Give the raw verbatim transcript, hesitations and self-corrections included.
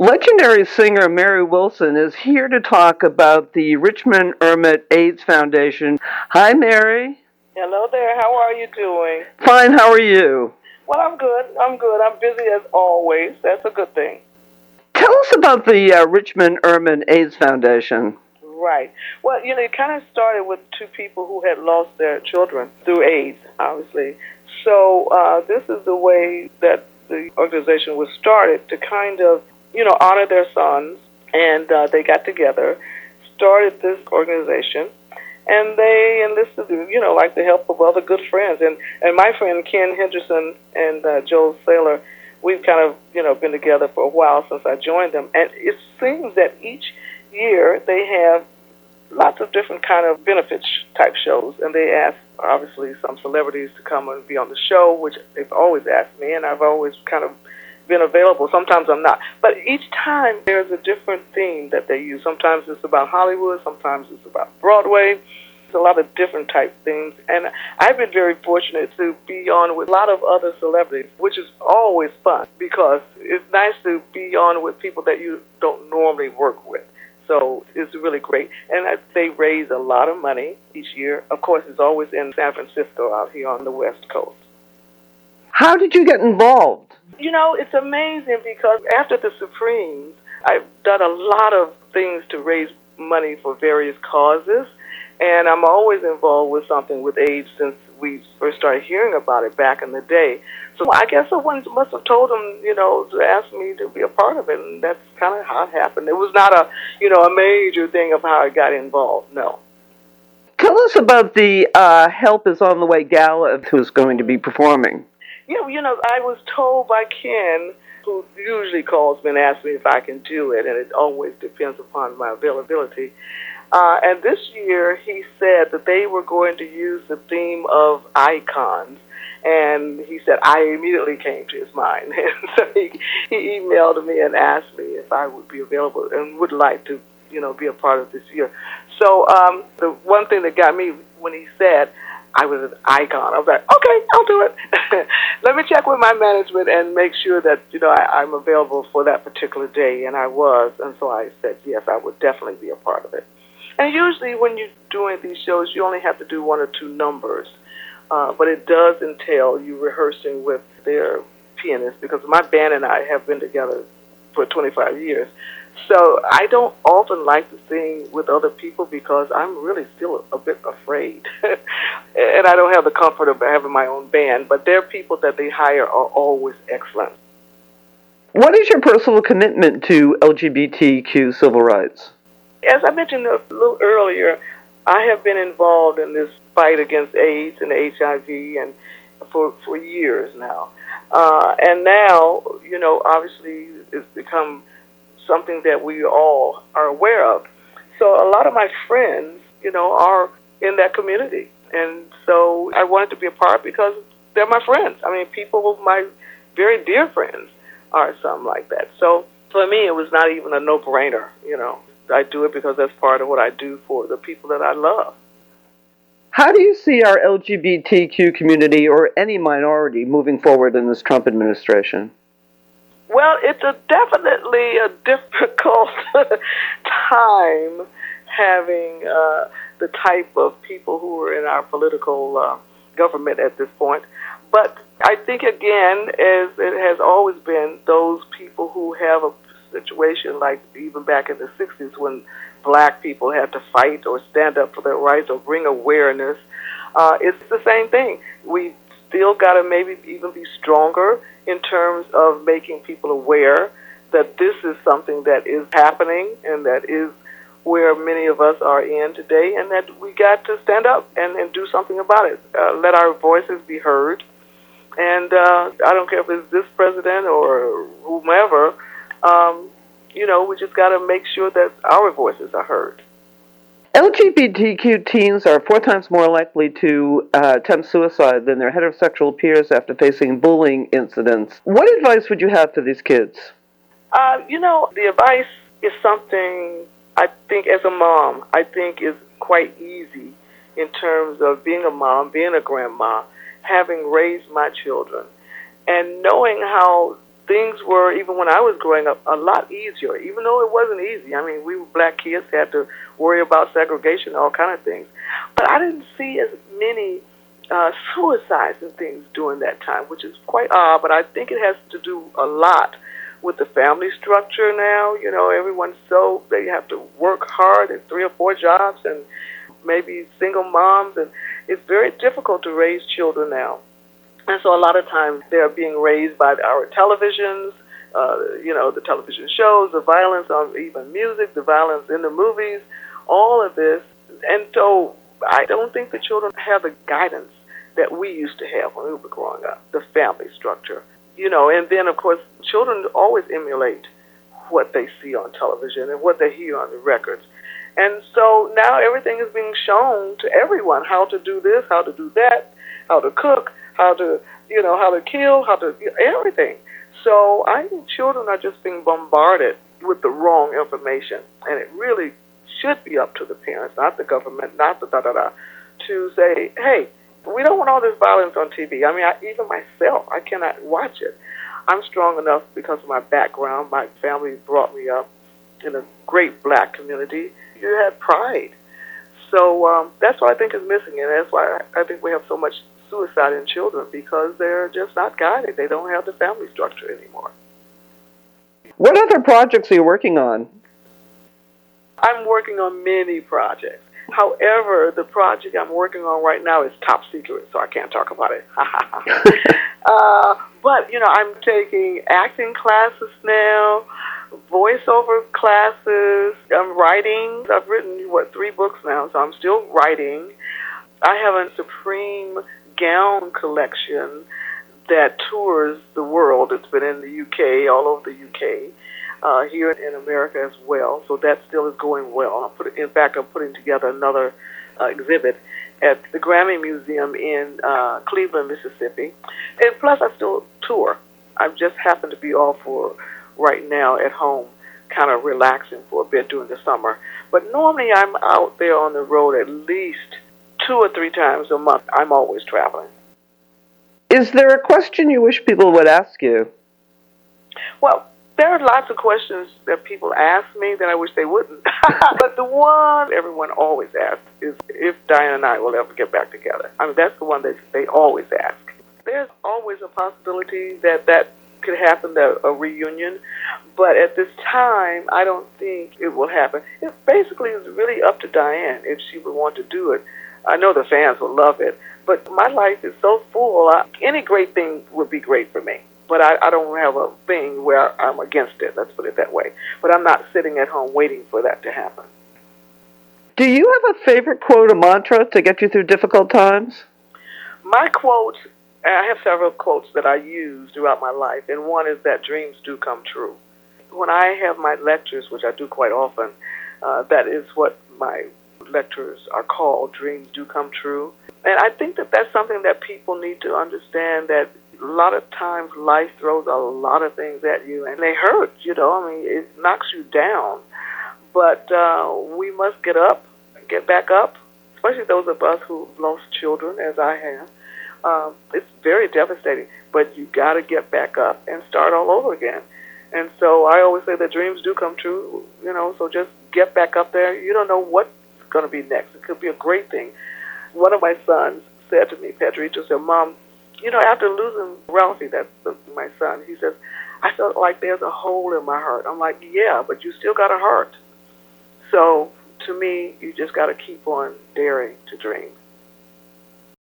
Legendary singer Mary Wilson is here to talk about the Richmond Ermit AIDS Foundation. Hi, Mary. Hello there. How are you doing? Fine. How are you? Well, I'm good. I'm good. I'm busy as always. That's a good thing. Tell us about the uh, Richmond Ermit AIDS Foundation. Right. Well, you know, it kind of started with two people who had lost their children through AIDS, obviously. So uh, this is the way that the organization was started to kind of, you know, honor their sons. And uh, they got together, started this organization, and they enlisted, you know, like the help of other good friends. And, and my friend Ken Henderson and uh, Joel Saylor, we've kind of, you know, been together for a while since I joined them. And it seems that each year they have lots of different kind of benefits type shows, and they ask, obviously, some celebrities to come and be on the show, which they've always asked me, and I've always kind of been available. Sometimes I'm not. But each time there's a different theme that they use. Sometimes it's about Hollywood, sometimes it's about Broadway. There's a lot of different type things, and I've been very fortunate to be on with a lot of other celebrities, which is always fun because it's nice to be on with people that you don't normally work with. So it's really great. And they raise a lot of money each year. Of course, it's always in San Francisco out here on the West Coast. How did you get involved? You know, it's amazing because after the Supremes, I've done a lot of things to raise money for various causes. And I'm always involved with something with AIDS since we first started hearing about it back in the day. So I guess someone must have told them, you know, to ask me to be a part of it, and that's kind of how it happened. It was not a, you know, a major thing of how I got involved, no. Tell us about the uh, Help is on the Way gala who's going to be performing. Yeah, you know, I was told by Ken, who usually calls me and asks me if I can do it, and it always depends upon my availability. Uh, and this year, he said that they were going to use the theme of icons. And he said, I immediately came to his mind. And so he, he emailed me and asked me if I would be available and would like to, you know, be a part of this year. So um, the one thing that got me when he said I was an icon, I was like, okay, I'll do it. Let me check with my management and make sure that, you know, I, I'm available for that particular day. And I was. And so I said, yes, I would definitely be a part of it. And usually when you're doing these shows, you only have to do one or two numbers. Uh, but it does entail you rehearsing with their pianist because my band and I have been together for twenty-five years. So I don't often like to sing with other people because I'm really still a bit afraid. And I don't have the comfort of having my own band. But their people that they hire are always excellent. What is your personal commitment to L G B T Q civil rights? As I mentioned a little earlier, I have been involved in this fight against AIDS and H I V and for for years now. Uh, and now, you know, obviously it's become something that we all are aware of. So a lot of my friends, you know, are in that community. And so I wanted to be a part because they're my friends. I mean, people, my very dear friends are something like that. So for me, it was not even a no-brainer, you know. I do it because that's part of what I do for the people that I love. How do you see our L G B T Q community or any minority moving forward in this Trump administration? Well, it's a definitely a difficult time having uh, the type of people who are in our political uh, government at this point. But I think, again, as it has always been, those people who have a situation like even back in the sixties when black people had to fight or stand up for their rights or bring awareness, uh, it's the same thing. We still got to maybe even be stronger in terms of making people aware that this is something that is happening and that is where many of us are in today, and that we got to stand up and, and do something about it. Uh, let our voices be heard. And uh, I don't care if it's this president or whomever, Um, you know, we just got to make sure that our voices are heard. L G B T Q teens are four times more likely to uh, attempt suicide than their heterosexual peers after facing bullying incidents. What advice would you have for these kids? Uh, you know, the advice is something I think as a mom, I think is quite easy in terms of being a mom, being a grandma, having raised my children, and knowing how things were, even when I was growing up, a lot easier, even though it wasn't easy. I mean, we were black kids, had to worry about segregation, all kind of things. But I didn't see as many uh, suicides and things during that time, which is quite odd, but I think it has to do a lot with the family structure now. You know, everyone's so, they have to work hard at three or four jobs and maybe single moms, and it's very difficult to raise children now. And so a lot of times they're being raised by our televisions, uh, you know, the television shows, the violence on even music, the violence in the movies, all of this. And so I don't think the children have the guidance that we used to have when we were growing up, the family structure. You know, and then, of course, children always emulate what they see on television and what they hear on the records. And so now everything is being shown to everyone, how to do this, how to do that, how to cook, how to, you know, how to kill, how to, everything. So I think children are just being bombarded with the wrong information. And it really should be up to the parents, not the government, not the da-da-da, to say, hey, we don't want all this violence on T V. I mean, I, even myself, I cannot watch it. I'm strong enough because of my background. My family brought me up in a great black community. You had pride. So um, that's what I think is missing, and that's why I think we have so much suicide in children, because they're just not guided. They don't have the family structure anymore. What other projects are you working on? I'm working on many projects. However, the project I'm working on right now is top secret, so I can't talk about it. uh, but, you know, I'm taking acting classes now, voiceover classes. I'm writing. I've written, what, three books now, so I'm still writing. I have a Supreme gown collection that tours the world. It's been in the U K, all over the U K. Uh, here in America as well, so that still is going well. I'm put, in fact, I'm putting together another uh, exhibit at the Grammy Museum in uh, Cleveland, Mississippi. And plus, I still tour. I just happen to be off for right now at home, kind of relaxing for a bit during the summer. But normally, I'm out there on the road at least two or three times a month. I'm always traveling. Is there a question you wish people would ask you? Well, there are lots of questions that people ask me that I wish they wouldn't. But the one everyone always asks is if Diane and I will ever get back together. I mean, that's the one that they always ask. There's always a possibility that that could happen, a, a reunion. But at this time, I don't think it will happen. It basically is really up to Diane if she would want to do it. I know the fans will love it. But my life is so full. I, any great thing would be great for me. But I, I don't have a thing where I'm against it, let's put it that way. But I'm not sitting at home waiting for that to happen. Do you have a favorite quote or mantra to get you through difficult times? My quote, I have several quotes that I use throughout my life, and one is that dreams do come true. When I have my lectures, which I do quite often, uh, that is what my lectures are called, Dreams Do Come True. And I think that that's something that people need to understand, that a lot of times life throws a lot of things at you, and they hurt, you know. I mean, it knocks you down. But uh, we must get up, get back up, especially those of us who lost children, as I have. Um, it's very devastating, but you got to get back up and start all over again. And so I always say that dreams do come true, you know, so just get back up there. You don't know what's going to be next. It could be a great thing. One of my sons said to me, Pedrito said, Mom, you know, after losing Ralphie, that's my son, he says, I felt like there's a hole in my heart. I'm like, yeah, but you still got a heart. So to me, you just got to keep on daring to dream.